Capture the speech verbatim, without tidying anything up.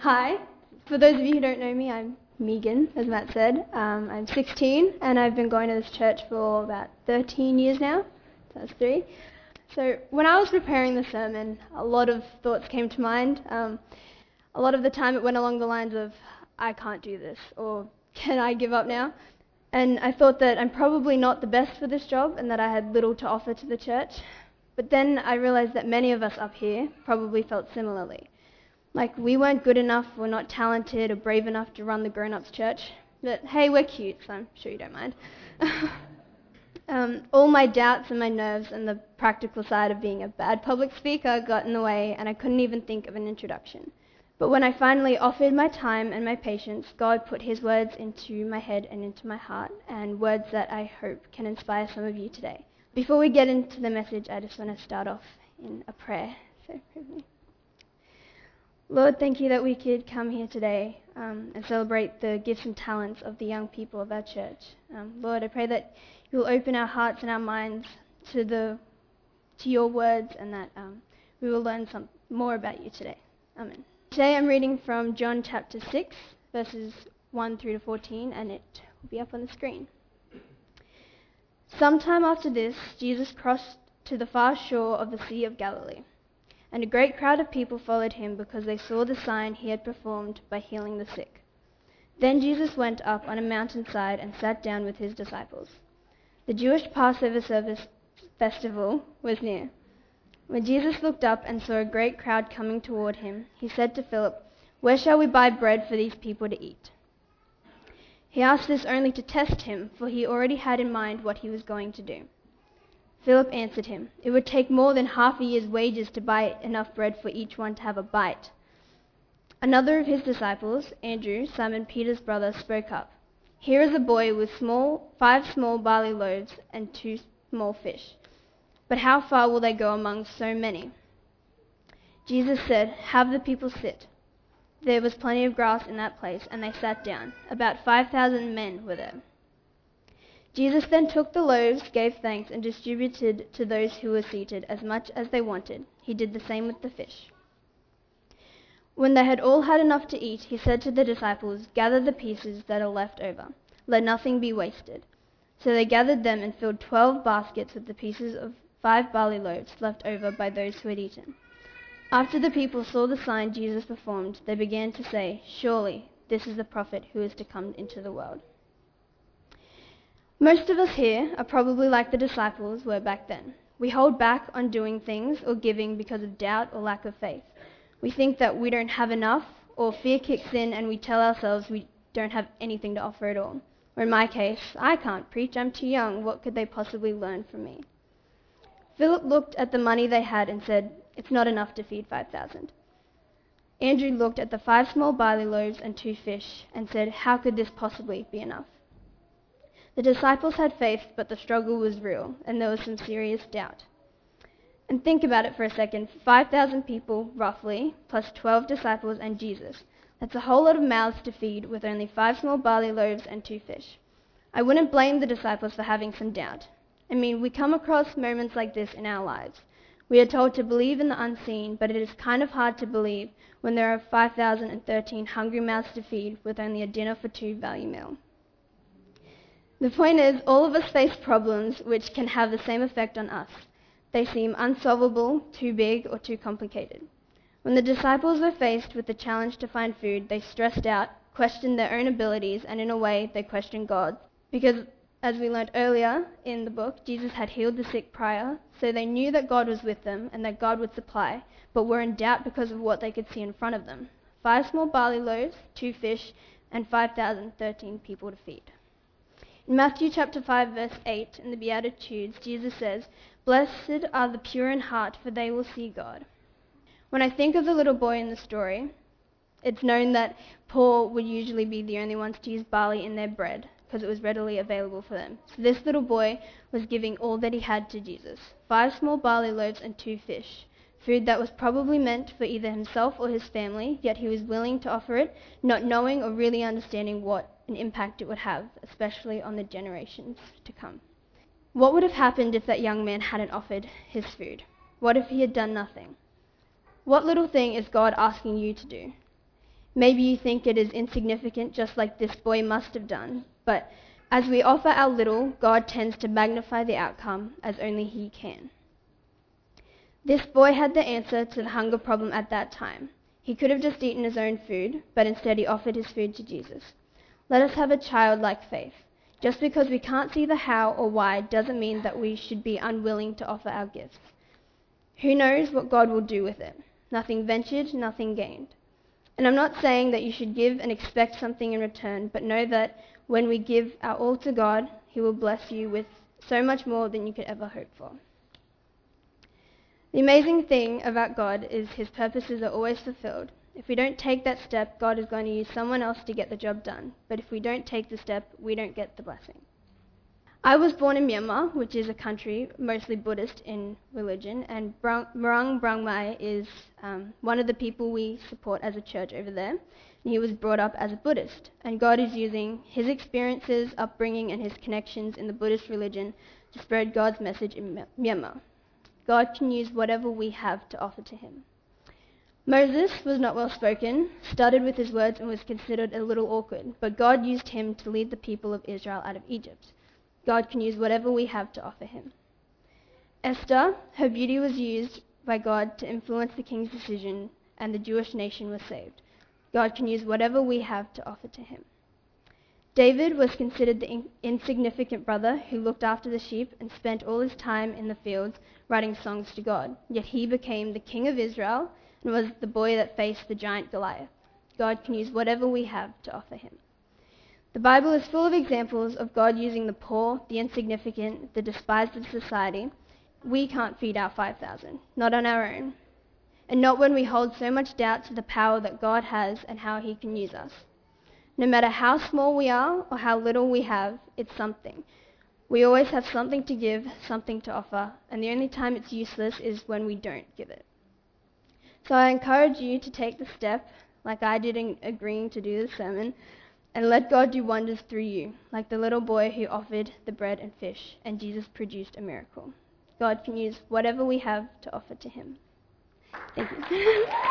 Hi, for those of you who don't know me, I'm Megan, as Matt said. Um, I'm sixteen and I've been going to this church for about thirteen years now. So that's three. So when I was preparing the sermon, a lot of thoughts came to mind. Um, a lot of the time it went along the lines of, I can't do this, or can I give up now? And I thought that I'm probably not the best for this job and that I had little to offer to the church. But then I realized that many of us up here probably felt similarly. Like we weren't good enough, we're not talented or brave enough to run the grown-ups church. But hey, we're cute, so I'm sure you don't mind. um, all my doubts and my nerves and the practical side of being a bad public speaker got in the way, and I couldn't even think of an introduction. But when I finally offered my time and my patience, God put his words into my head and into my heart, and words that I hope can inspire some of you today. Before we get into the message, I just want to start off in a prayer. So pray with me. Lord, thank you that we could come here today um, and celebrate the gifts and talents of the young people of our church. Um, Lord, I pray that you will open our hearts and our minds to the to your words, and that um, we will learn some more about you today. Amen. Today I'm reading from John chapter six, verses one through to fourteen, and it will be up on the screen. Sometime after this, Jesus crossed to the far shore of the Sea of Galilee. And a great crowd of people followed him because they saw the sign he had performed by healing the sick. Then Jesus went up on a mountainside and sat down with his disciples. The Jewish Passover service festival was near. When Jesus looked up and saw a great crowd coming toward him, he said to Philip, "Where shall we buy bread for these people to eat?" He asked this only to test him, for he already had in mind what he was going to do. Philip answered him, "It would take more than half a year's wages to buy enough bread for each one to have a bite." Another of his disciples, Andrew, Simon Peter's brother, spoke up. "Here is a boy with small, five small barley loaves and two small fish. But how far will they go among so many?" Jesus said, "Have the people sit." There was plenty of grass in that place, and they sat down. About five thousand men were there. Jesus then took the loaves, gave thanks, and distributed to those who were seated as much as they wanted. He did the same with the fish. When they had all had enough to eat, he said to the disciples, "Gather the pieces that are left over. Let nothing be wasted." So they gathered them and filled twelve baskets with the pieces of five barley loaves left over by those who had eaten. After the people saw the sign Jesus performed, they began to say, "Surely this is the prophet who is to come into the world." Most of us here are probably like the disciples were back then. We hold back on doing things or giving because of doubt or lack of faith. We think that we don't have enough, or fear kicks in and we tell ourselves we don't have anything to offer at all. Or in my case, I can't preach, I'm too young, what could they possibly learn from me? Philip looked at the money they had and said, "It's not enough to feed five thousand. Andrew looked at the five small barley loaves and two fish and said, "How could this possibly be enough?" The disciples had faith, but the struggle was real, and there was some serious doubt. And think about it for a second. five thousand people, roughly, plus twelve disciples and Jesus. That's a whole lot of mouths to feed with only five small barley loaves and two fish. I wouldn't blame the disciples for having some doubt. I mean, we come across moments like this in our lives. We are told to believe in the unseen, but it is kind of hard to believe when there are five thousand thirteen hungry mouths to feed with only a dinner for two value meal. The point is, all of us face problems which can have the same effect on us. They seem unsolvable, too big, or too complicated. When the disciples were faced with the challenge to find food, they stressed out, questioned their own abilities, and in a way, they questioned God. Because, as we learned earlier in the book, Jesus had healed the sick prior, so they knew that God was with them and that God would supply, but were in doubt because of what they could see in front of them. Five small barley loaves, two fish, and five thousand thirteen people to feed. In Matthew chapter five, verse eight, in the Beatitudes, Jesus says, "Blessed are the pure in heart, for they will see God." When I think of the little boy in the story, it's known that poor would usually be the only ones to use barley in their bread, because it was readily available for them. So this little boy was giving all that he had to Jesus. Five small barley loaves and two fish. Food that was probably meant for either himself or his family, yet he was willing to offer it, not knowing or really understanding what an impact it would have, especially on the generations to come. What would have happened if that young man hadn't offered his food? What if he had done nothing? What little thing is God asking you to do? Maybe you think it is insignificant, just like this boy must have done, but as we offer our little, God tends to magnify the outcome as only He can. This boy had the answer to the hunger problem at that time. He could have just eaten his own food, but instead he offered his food to Jesus. Let us have a childlike faith. Just because we can't see the how or why doesn't mean that we should be unwilling to offer our gifts. Who knows what God will do with it? Nothing ventured, nothing gained. And I'm not saying that you should give and expect something in return, but know that when we give our all to God, He will bless you with so much more than you could ever hope for. The amazing thing about God is His purposes are always fulfilled. If we don't take that step, God is going to use someone else to get the job done. But if we don't take the step, we don't get the blessing. I was born in Myanmar, which is a country mostly Buddhist in religion, and Murang Brangmai is um, one of the people we support as a church over there. And he was brought up as a Buddhist, and God is using his experiences, upbringing, and his connections in the Buddhist religion to spread God's message in Myanmar. God can use whatever we have to offer to Him. Moses was not well spoken, stuttered with his words, and was considered a little awkward, but God used him to lead the people of Israel out of Egypt. God can use whatever we have to offer Him. Esther, her beauty was used by God to influence the king's decision, and the Jewish nation was saved. God can use whatever we have to offer to Him. David was considered the in- insignificant brother who looked after the sheep and spent all his time in the fields writing songs to God, yet he became the king of Israel and was the boy that faced the giant Goliath. God can use whatever we have to offer Him. The Bible is full of examples of God using the poor, the insignificant, the despised of society. We can't feed our five thousand, not on our own, and not when we hold so much doubt to the power that God has and how He can use us. No matter how small we are or how little we have, it's something. We always have something to give, something to offer, and the only time it's useless is when we don't give it. So I encourage you to take the step, like I did in agreeing to do this sermon, and let God do wonders through you, like the little boy who offered the bread and fish, and Jesus produced a miracle. God can use whatever we have to offer to Him. Thank you.